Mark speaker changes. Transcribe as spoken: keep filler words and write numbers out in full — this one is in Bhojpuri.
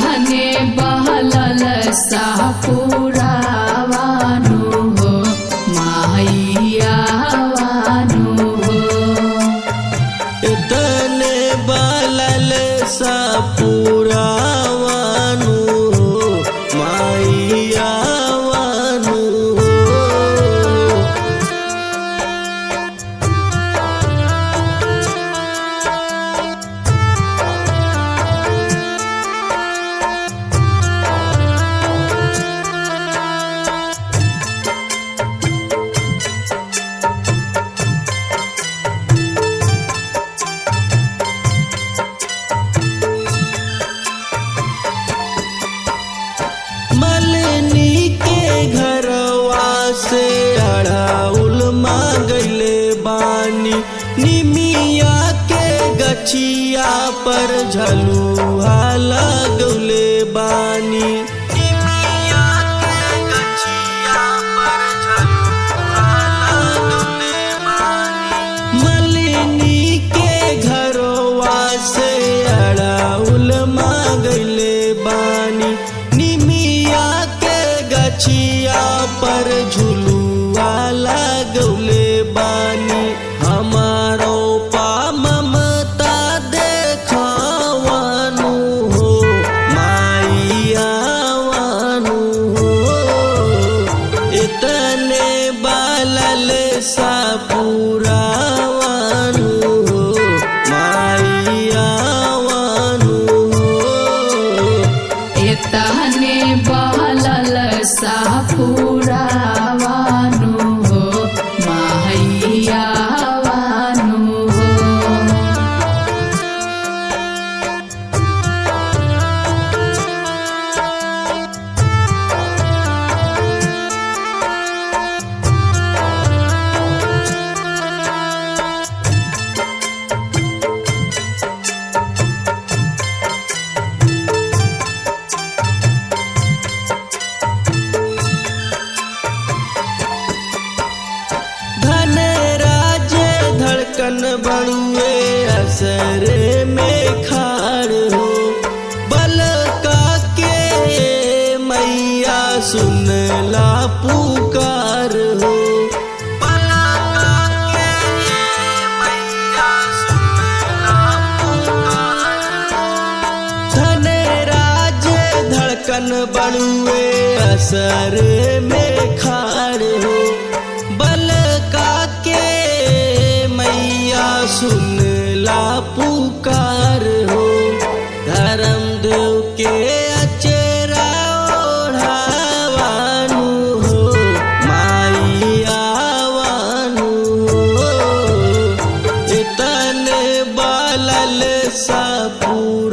Speaker 1: एतने बहलल सापुरावानु हो माहियावानु हो
Speaker 2: इतने बहलल सापुरावानु हो माहियावानु हो मलनी के घरवा से अड़ाउल मांगले बानी निमिया के गछिया पर झलुआ लगले बानी निमिया के गछिया पर झलुआ लगले बानी मलनी के घरवा से अड़ाउल मांगले बानी निमिया के गछिया पर झुलुआ लगले बानी हमारो पा ममता देखावानु हो माइयावानु हो इतने बलल सापुरावानु हो माइयावानु हो
Speaker 1: एतने बहलल सापुरावानु हो माहियावानु हो
Speaker 2: धनराज धड़कन बड़ुए असरे में खाड़ हो बलका के मैया सुनला पुकार हो बलका के मैया सुनला पुकार धनराज धड़कन बड़ुए असरे में खाड़ हो बलका के मैया सुनला पुकार हो धर्मदेव के अचेरा ओढ़ावानु हो माइयावानु हो इतने बलल सापुर